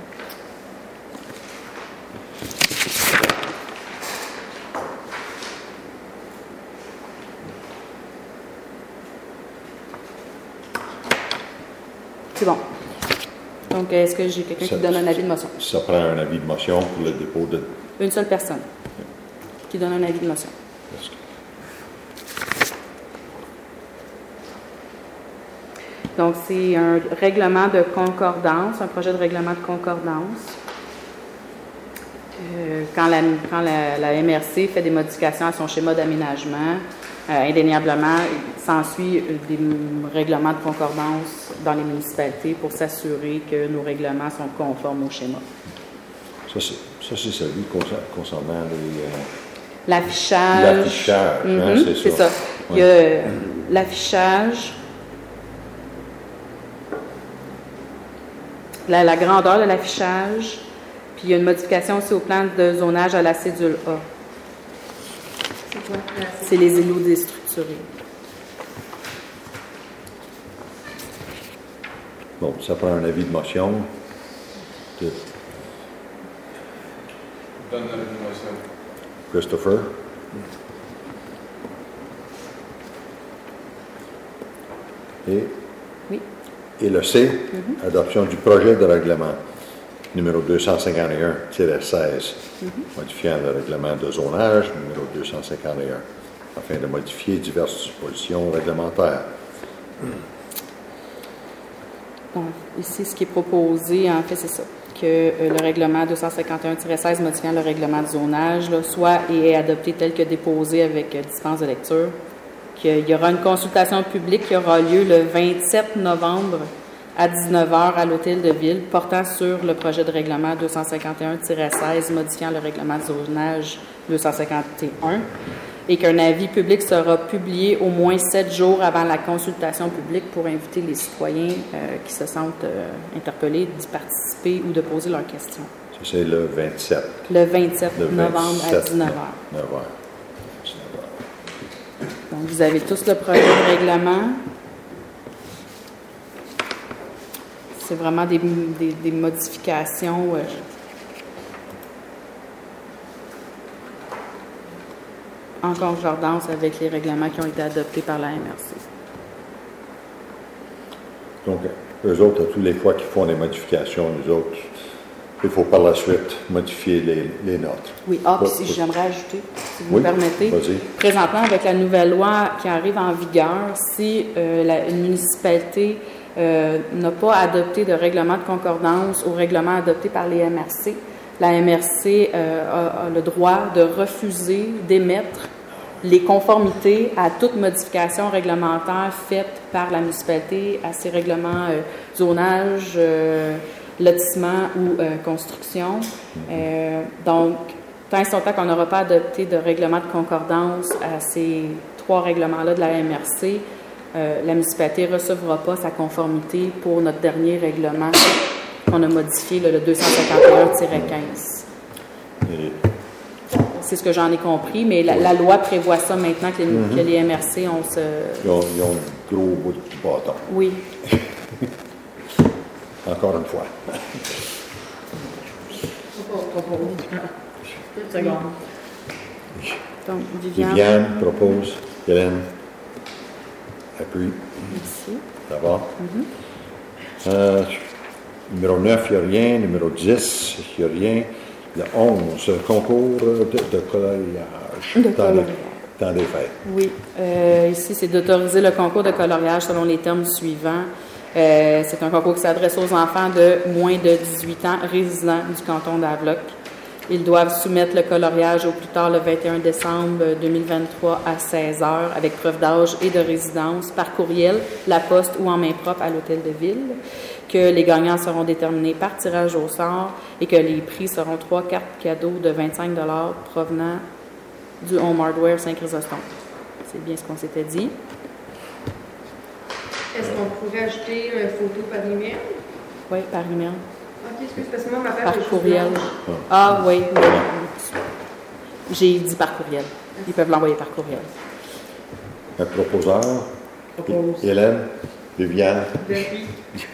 C'est bon. Donc, est-ce que j'ai quelqu'un qui donne un avis de motion?
Ça prend un avis de motion pour le dépôt de...
Une seule personne qui donne un avis de motion. Donc, c'est un règlement de concordance, un projet de règlement de concordance. Euh, quand la, quand la, la M R C fait des modifications à son schéma d'aménagement, Euh, indéniablement, il s'ensuit des règlements de concordance dans les municipalités pour s'assurer que nos règlements sont conformes au schéma.
Ça, c'est, ça, c'est celui concernant les... Euh,
l'affichage.
L'affichage,
mm-hmm,
hein, c'est,
c'est
ça.
ça. Ouais. Il y a euh, l'affichage, la, la grandeur de l'affichage, puis il y a une modification aussi au plan de zonage à la cédule A. C'est les îlots déstructurés.
Bon, ça prend un avis de motion. De...
Donne l'avis de motion.
Christopher. Et,
oui.
Et le C, mm-hmm. adoption du projet de règlement numéro deux cent cinquante et un tiret seize, mm-hmm. modifiant le règlement de zonage numéro deux cent cinquante et un, afin de modifier diverses dispositions réglementaires.
Bon, ici, ce qui est proposé, en fait, c'est ça, que euh, le règlement deux cent cinquante et un tiret seize modifiant le règlement de zonage là, soit et est adopté tel que déposé avec euh, dispense de lecture, il y aura une consultation publique qui aura lieu le vingt-sept novembre à dix-neuf heures à l'Hôtel de Ville, portant sur le projet de règlement deux cent cinquante et un tiret seize, modifiant le règlement de zonage deux cent cinquante et un, et qu'un avis public sera publié au moins sept jours avant la consultation publique pour inviter les citoyens euh, qui se sentent euh, interpellés d'y participer ou de poser leurs questions.
Ça, c'est le vingt-sept.
Le vingt-sept
Le
novembre à
vingt-sept
dix-neuf heures.
neuf heures. dix-neuf heures.
Donc, vous avez tous le projet de règlement. C'est vraiment des, des, des modifications. Euh, en concordance avec les règlements qui ont été adoptés par la M R C.
Donc, eux autres, à tous les fois qu'ils font des modifications, nous autres, il faut par la suite modifier les, les notes.
Oui, ah, puis
Pour-
si
pour-
j'aimerais ajouter, si vous
Oui,
me permettez.
vas-y.
Présentement, avec la nouvelle loi qui arrive en vigueur, si euh, la, une municipalité euh, n'a pas adopté de règlement de concordance au règlement adopté par les M R C, la M R C euh, a, a le droit de refuser d'émettre les conformités à toute modification réglementaire faite par la municipalité à ses règlements euh, zonage, euh, lotissement ou euh, construction. Euh, donc, tant et son temps qu'on n'aura pas adopté de règlement de concordance à ces trois règlements-là de la M R C, euh, la municipalité ne recevra pas sa conformité pour notre dernier règlement qu'on a modifié, le, le deux cent cinquante et un tiret quinze.
Et-
C'est ce que j'en ai compris, mais la, la loi prévoit ça maintenant que les,
Mhm.
que les M R C ont ce...
Ils ont, ils ont un gros bout de bâton,
Oui.
encore une fois.
Une seconde.
Donc, Viviane,
Viviane propose, Hélène appuie.
merci.
Ça va? Euh, numéro neuf, il n'y a rien. Numéro dix, il n'y a rien. Le onze, concours de, de coloriage.
De
dans,
coloriage.
les, dans les fêtes.
Oui. Euh, ici, c'est d'autoriser le concours de coloriage selon les termes suivants. Euh, c'est un concours qui s'adresse aux enfants de moins de dix-huit ans résidents du canton d'Avloc. Ils doivent soumettre le coloriage au plus tard le vingt et un décembre deux mille vingt-trois à seize heures avec preuve d'âge et de résidence par courriel, la poste ou en main propre à l'hôtel de ville, que les gagnants seront déterminés par tirage au sort et que les prix seront trois cartes cadeaux de vingt-cinq dollars provenant du Home Hardware Saint-Chrysostome. C'est bien ce qu'on s'était dit.
Est-ce qu'on pourrait ajouter une photo par email?
Oui, par email.
Ok, excuse, parce que moi, ma page
Par
est juste
courriel.
blanche.
Ah oui, oui. J'ai dit par courriel. Ils peuvent l'envoyer par courriel.
Un proposeur,
Propose.
Hélène, Viviane,
Depuis.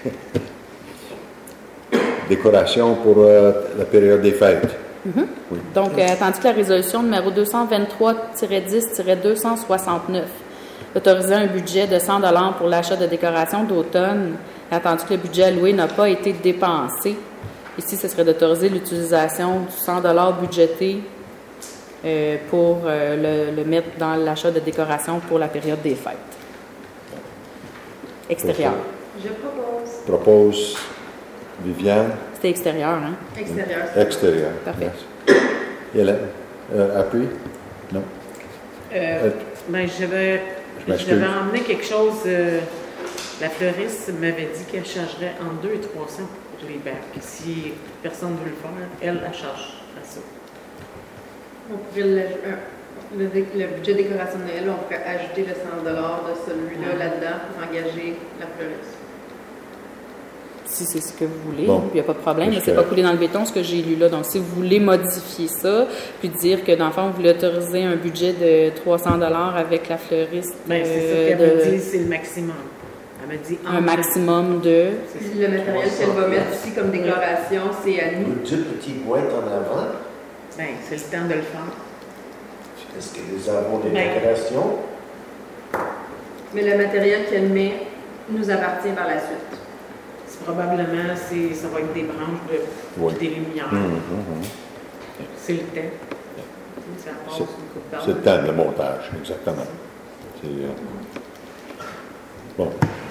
décoration pour euh, la période des fêtes. Oui.
Donc, euh, tandis que la résolution numéro deux cent vingt-trois dix deux cent soixante-neuf autorisait un budget de cent dollars pour l'achat de décorations d'automne, attendu que le budget alloué n'a pas été dépensé. Ici, ce serait d'autoriser l'utilisation du cent dollars budgété euh, pour euh, le, le mettre dans l'achat de décorations pour la période des fêtes. Extérieur.
Je propose.
Propose Viviane,
C'était extérieur, hein?
Extérieur. c'est
extérieur.
Parfait.
Merci. Hélène, euh, appui? Non.
Euh,
Euh,
ben, j'avais,
Je m'excuse.
j'avais emmené quelque chose. euh, la fleuriste m'avait dit qu'elle chargerait entre deux et trois cents pour les bacs. Si personne ne veut le faire, elle, elle charge à ça.
On pourrait l'aj- un- le, dé- le budget décoration de Noël, on pourrait ajouter le cent dollars de celui-là
Ouais.
là-dedans pour engager la fleuriste.
Si c'est ce que vous voulez,
Bon.
il n'y a pas de problème.
Parce
C'est
que-
pas coulé dans le béton ce que j'ai lu là. Donc, si vous voulez modifier ça, puis dire que dans le fond, vous voulez autoriser un budget de trois cents dollars avec la fleuriste,
Ben, c'est ça
euh,
qu'elle
de-
m'a dit, c'est le maximum. Elle m'a dit
un
entre-
maximum de.
C'est ça.
Puis le matériel qu'elle va mettre ici comme décoration, c'est à nous.
Deux petites boîtes en avant.
Ben, c'est le temps de le faire.
Est-ce que nous avons des
Ben.
décorations?
Mais le matériel qu'elle met nous appartient par la suite.
C'est probablement, c'est, ça va être des branches de,
Oui.
des lumières.
Hum, hum, hum.
C'est le temps. Ça passe
C'est-
une coupe d'heure.
C'est le temps de montage, exactement. C'est, euh, bon.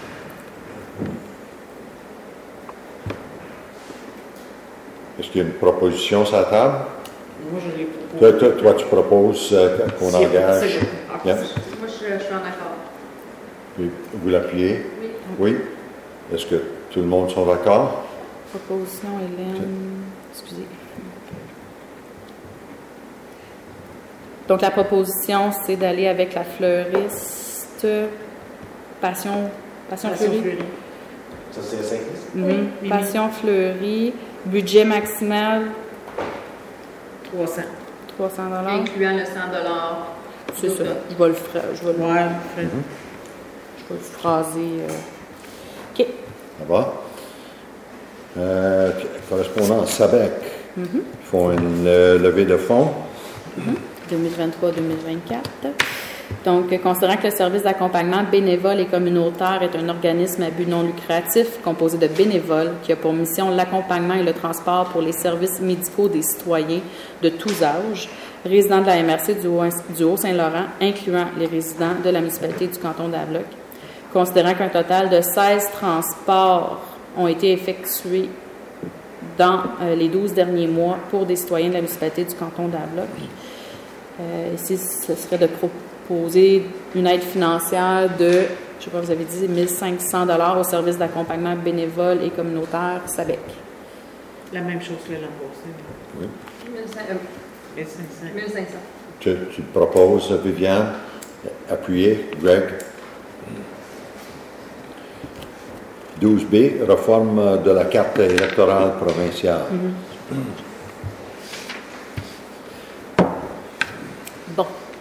Est-ce qu'il y a une proposition sur la table?
Moi, je l'ai
Toi,
proposé.
toi, toi, tu proposes euh, qu'on
Si,
engage.
c'est bon. Ah,
Yes.
Moi, je, je suis en accord.
Et vous l'appuyez?
Oui.
Oui. Est-ce que tout le monde sont d'accord?
Proposition, Hélène. Excusez. Donc, la proposition, c'est d'aller avec la fleuriste Passion, Passion,
Passion
Fleurie.
Fleurie.
Ça, c'est cinq
Mhm.
Oui.
Passion Fleurie. Budget maximal,
trois cents.
trois cents dollars.
Incluant le cent dollars.
C'est ça. Je vais le, fra- je vais le,
Ouais.
je vais le phraser. euh. OK.
Ça va? Euh, correspondant à Sabec,
Mhm.
ils font une euh, levée de fonds.
deux mille vingt-trois deux mille vingt-quatre. Donc, euh, considérant que le service d'accompagnement bénévole et communautaire est un organisme à but non lucratif composé de bénévoles qui a pour mission l'accompagnement et le transport pour les services médicaux des citoyens de tous âges, résidents de la M R C du Haut- du Haut-Saint-Laurent, incluant les résidents de la municipalité du canton d'Avloc, considérant qu'un total de seize transports ont été effectués dans euh, les douze derniers mois pour des citoyens de la municipalité du canton d'Avloc. Euh, ici, ce serait de proposer une aide financière de, je ne sais pas, vous avez dit, mille cinq cents dollars au service d'accompagnement bénévole et communautaire SABEC.
La même chose que l'an passé.
Oui.
mille cinq cents.
mille cinq cents.
mille cinq cents.
Tu, tu te proposes, Viviane, appuyer, Greg. douze B, réforme de la carte électorale provinciale.
Bon.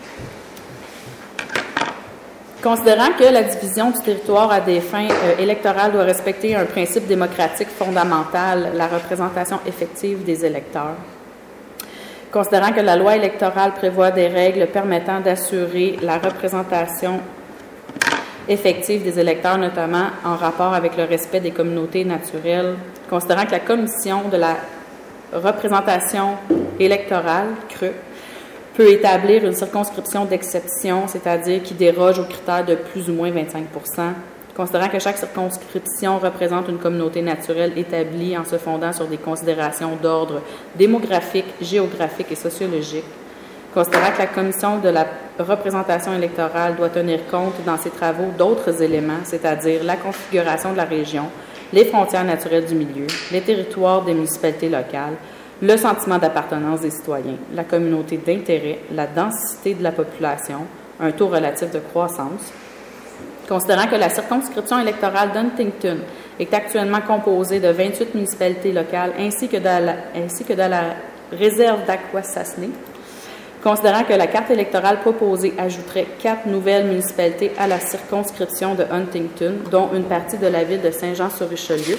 Considérant que la division du territoire à des fins euh, électorales doit respecter un principe démocratique fondamental, la représentation effective des électeurs. Considérant que la loi électorale prévoit des règles permettant d'assurer la représentation effective des électeurs, notamment en rapport avec le respect des communautés naturelles, considérant que la commission de la représentation électorale, C R E, peut établir une circonscription d'exception, c'est-à-dire qui déroge aux critères de plus ou moins vingt-cinq pour cent, considérant que chaque circonscription représente une communauté naturelle établie en se fondant sur des considérations d'ordre démographique, géographique et sociologique, considérant que la commission de la représentation électorale doit tenir compte dans ses travaux d'autres éléments, c'est-à-dire la configuration de la région, les frontières naturelles du milieu, les territoires des municipalités locales, le sentiment d'appartenance des citoyens, la communauté d'intérêt, la densité de la population, un taux relatif de croissance. Considérant que la circonscription électorale d'Huntington est actuellement composée de vingt-huit municipalités locales ainsi que de la, ainsi que de la réserve d'Akwesasne, considérant que la carte électorale proposée ajouterait quatre nouvelles municipalités à la circonscription de Huntington, dont une partie de la ville de Saint-Jean-sur-Richelieu,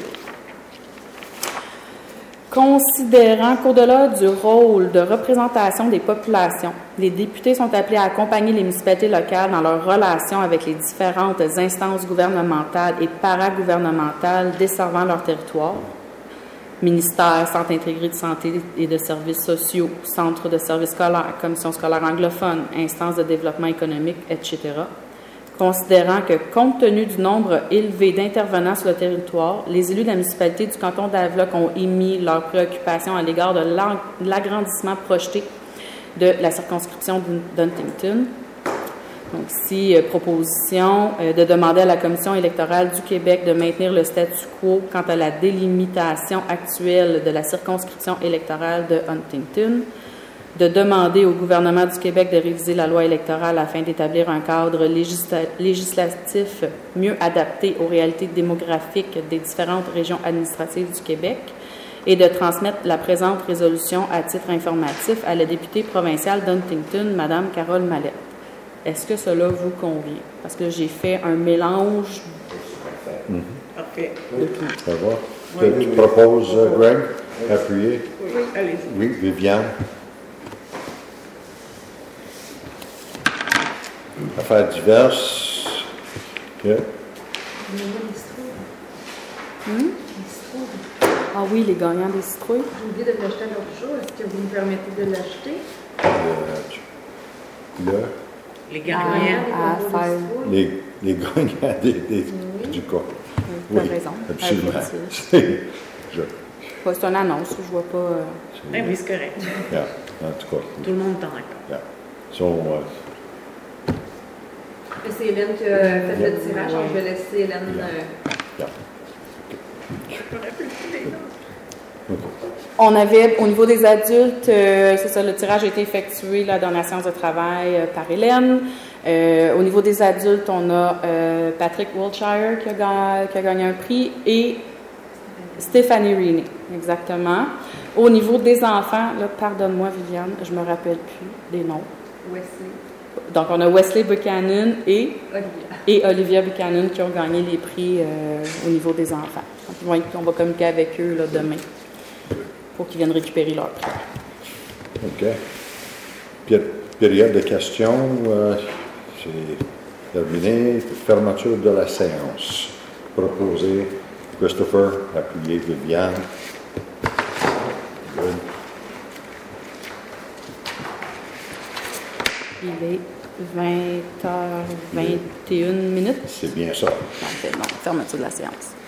considérant qu'au-delà du rôle de représentation des populations, les députés sont appelés à accompagner les municipalités locales dans leurs relations avec les différentes instances gouvernementales et paragouvernementales desservant leur territoire, ministères, centres intégrés de santé et de services sociaux, centres de services scolaires, commissions scolaires anglophones, instances de développement économique, et cetera, considérant que, compte tenu du nombre élevé d'intervenants sur le territoire, les élus de la municipalité du canton d'Avloc ont émis leurs préoccupations à l'égard de l'agrandissement projeté de la circonscription d'Huntington. Donc, ici, euh, proposition euh, de demander à la Commission électorale du Québec de maintenir le statu quo quant à la délimitation actuelle de la circonscription électorale de Huntington, de demander au gouvernement du Québec de réviser la loi électorale afin d'établir un cadre législa- législatif mieux adapté aux réalités démographiques des différentes régions administratives du Québec et de transmettre la présente résolution à titre informatif à la députée provinciale d'Huntington, Mme Carole Mallette. Est-ce que cela vous convient? Parce que j'ai fait un mélange
Parfait.
de tout.
Ça va?
Oui,
tu
oui,
tu proposes, euh, Greg, appuyer?
Oui, allez-y.
Oui, Viviane. Affaires diverses. OK.
Hmm? Ah oui, les gagnants des citrouilles.
J'ai oublié de l'acheter l'autre jour. Est-ce que vous me permettez de l'acheter?
Le, le-
Les
Ah,
gagnants.
à faire.
les, les gagnants des, des- du cas.
Tu as
Oui,
raison.
absolument.
Ah, c'est-
C'est je-
Ouais, c'est une annonce, je vois pas. euh,
Oui, mais c'est correct.
yeah, en tout cas.
Tout le monde est en accord.
Yeah. Sont, euh,
Et c'est Hélène qui a fait le tirage, donc je vais laisser Hélène.
Yeah.
euh,
Yeah.
Je me rappelle plus des noms.
On avait, au niveau des adultes, euh, c'est ça, le tirage a été effectué là, dans la séance de travail euh, par Hélène. Euh, au niveau des adultes, on a euh, Patrick Wiltshire qui a, ga- qui a gagné un prix et Stéphanie Rini, exactement. Au niveau des enfants, là, pardonne-moi Viviane, je me rappelle plus des noms.
Wesley.
Donc, on a Wesley Buchanan et,
Olivia.
et Olivia Buchanan qui ont gagné les prix euh, au niveau des enfants. Donc, ils vont être- on va communiquer avec eux là, demain pour qu'ils viennent récupérer leur prix.
OK. Péri- Période de questions, euh, c'est terminé. Fermeture de la séance. Proposé Christopher, appuyé Viviane. Good.
Il est vingt heures vingt et une minutes.
C'est bien ça.
Donc, c'est bon, fermeture de la séance.